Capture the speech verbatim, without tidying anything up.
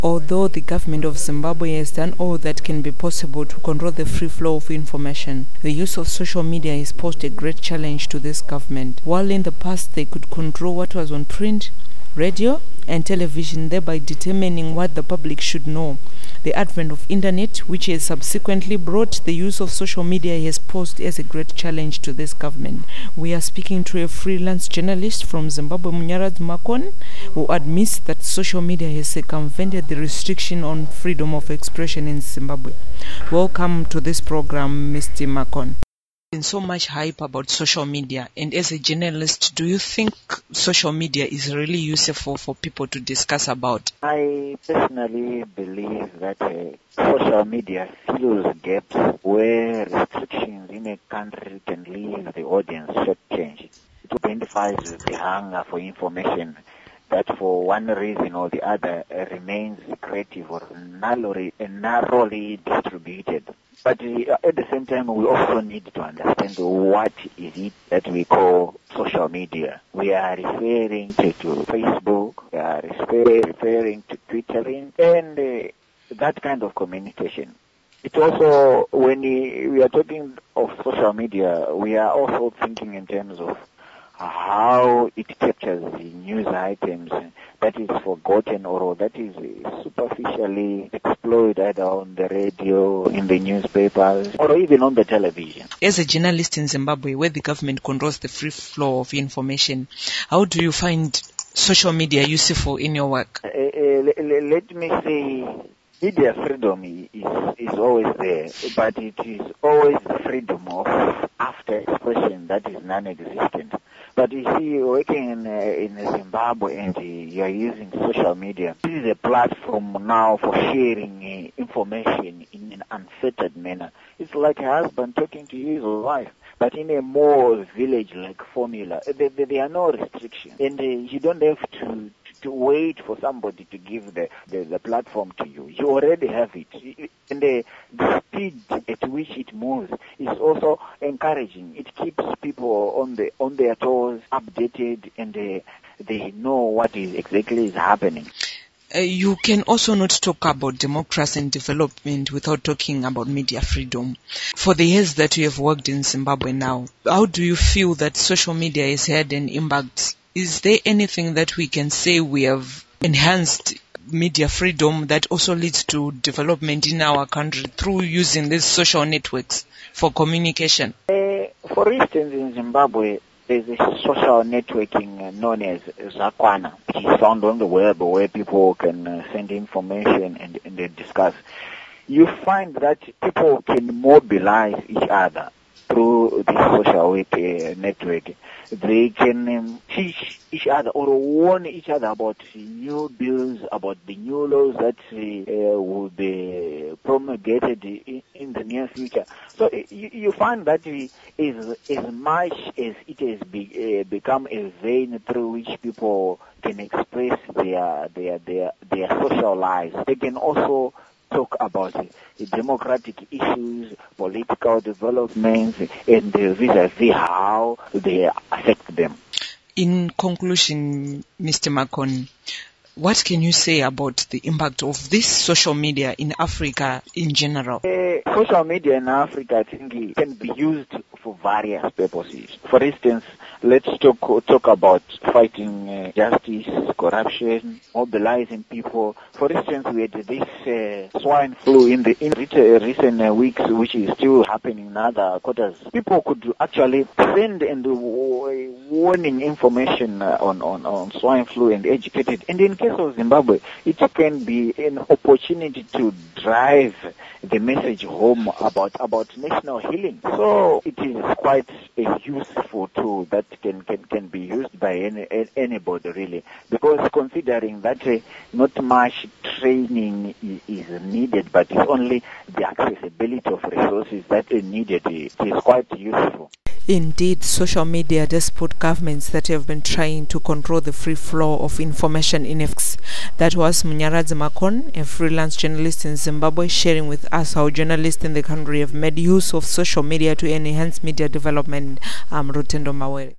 Although the government of Zimbabwe has done all that can be possible to control the free flow of information, the use of social media has posed a great challenge to this government. While in the past they could control what was on print, radio and television, thereby determining what the public should know, the advent of internet, which has subsequently brought the use of social media, has posed as a great challenge to this government. We are speaking to a freelance journalist from Zimbabwe, Munyaradzi Makon, who admits that social media has circumvented the restriction on freedom of expression in Zimbabwe. Welcome to this program, Mister Makon. There's so much hype about social media, and as a journalist, do you think social media is really useful for people to discuss about? I personally believe that uh, social media fills gaps where restrictions in a country can leave the audience shortchanged. It identifies the hunger for information that for one reason or the other uh, remains creative or narrowly, uh, narrowly distributed. But uh, at the same time, we also need to understand what is it that we call social media. We are referring to, to Facebook, we are refer- referring to Twittering, and uh, that kind of communication. It's also, when we, we are talking of social media, we are also thinking in terms of how it captures the news items that is forgotten or that is superficially exploited either on the radio, in the newspapers, or even on the television. As a journalist in Zimbabwe, where the government controls the free flow of information, how do you find social media useful in your work? Uh, uh, let, let me say, media freedom is, is always there, but it is always the freedom of after expression that is non-existent. But you see, working in, uh, in Zimbabwe and uh, you are using social media, this is a platform now for sharing uh, information in an unfettered manner. It's like a husband talking to his wife, but in a more village-like formula. There, there, there are no restrictions, and uh, you don't have to to wait for somebody to give the, the, the platform to you. You already have it. And the, the speed at which it moves is also encouraging. It keeps people on the on their toes, updated, and they, they know what is exactly is happening. Uh, you can also not talk about democracy and development without talking about media freedom. For the years that you have worked in Zimbabwe now, how do you feel that social media has had an impact? Is there anything that we can say we have enhanced media freedom that also leads to development in our country through using these social networks for communication? Uh, for instance, in Zimbabwe, there's a social networking known as Zakwana, which is found on the web where people can uh, send information and, and they discuss. You find that people can mobilize each other through this social web uh, network. They can um, teach each other or warn each other about new bills, about the new laws that uh, will be promulgated in, in the near future. So uh, you, you find that uh, is, as much as it has be, uh, become a vein through which people can express their, their, their, their social lives, they can also talk about uh, democratic issues, political developments, and uh, vis-a-vis how they affect them. In conclusion, Mister Makon, what can you say about the impact of this social media in Africa in general? Uh, social media in Africa, I think, it can be used for various purposes. For instance, let's talk talk about fighting uh, justice, corruption, mobilizing people. For instance, we had this uh, swine flu in the in recent uh, weeks, which is still happening in other quarters. People could actually send and uh, warning information uh, on, on, on swine flu and educate it. And in case of Zimbabwe, it can be an opportunity to drive the message home about, about national healing. So it is quite a useful tool that can, can, can be used by any, anybody really, because considering that uh, not much training is needed, but it's only the accessibility of resources that are needed. It is quite useful. Indeed, social media despot governments that have been trying to control the free flow of information in X. That was Munyaradzi Makon, a freelance journalist in Zimbabwe, sharing with us how journalists in the country have made use of social media to enhance media development. I'm Rutendo Mawere.